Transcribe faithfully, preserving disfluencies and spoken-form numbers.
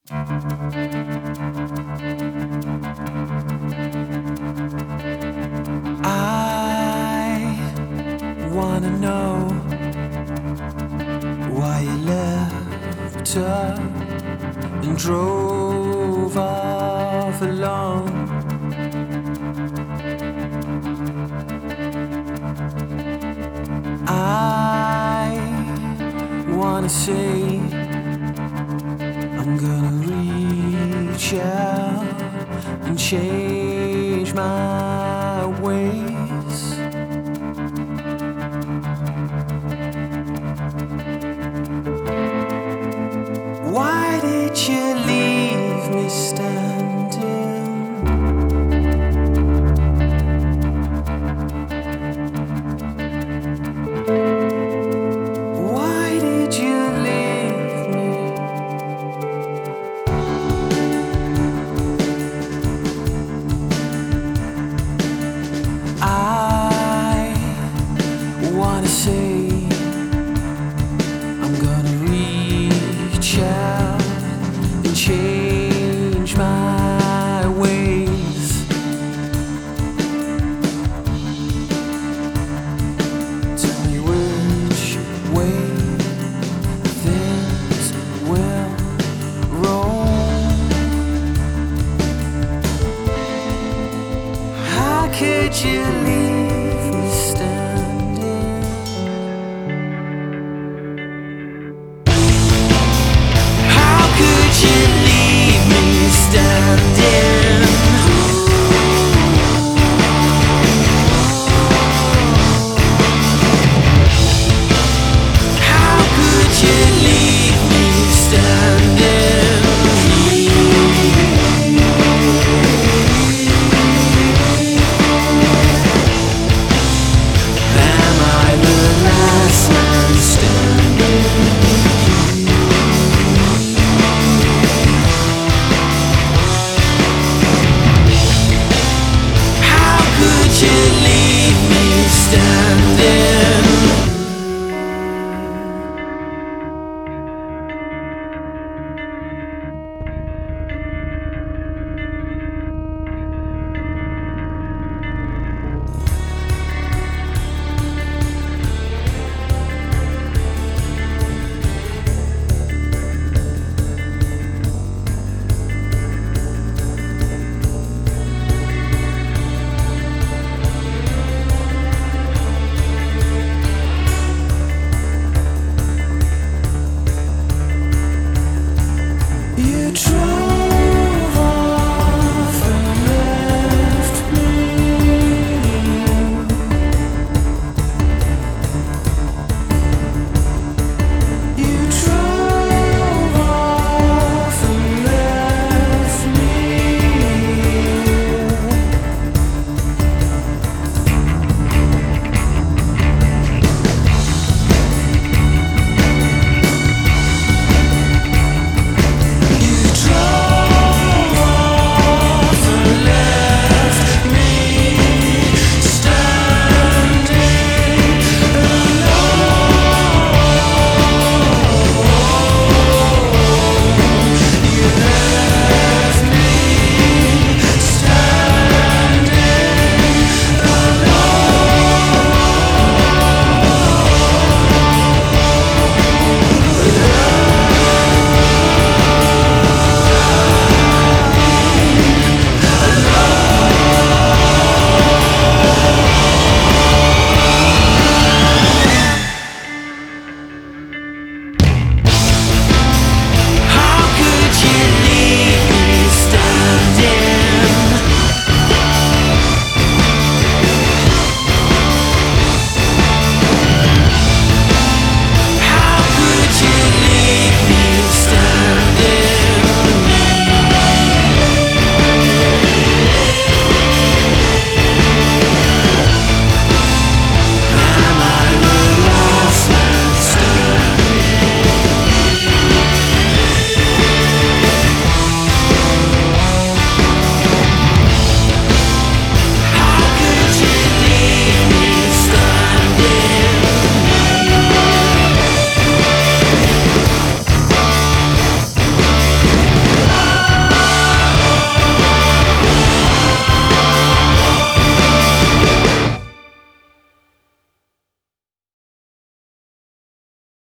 I wanna know why you left her and drove off alone. I wanna say I'm gonna reach out and change my ways. Why did you leave me standing? Why did you leave me? I wanna say I'm gonna reach out and change my ways. Tell me which way things will roll. How could you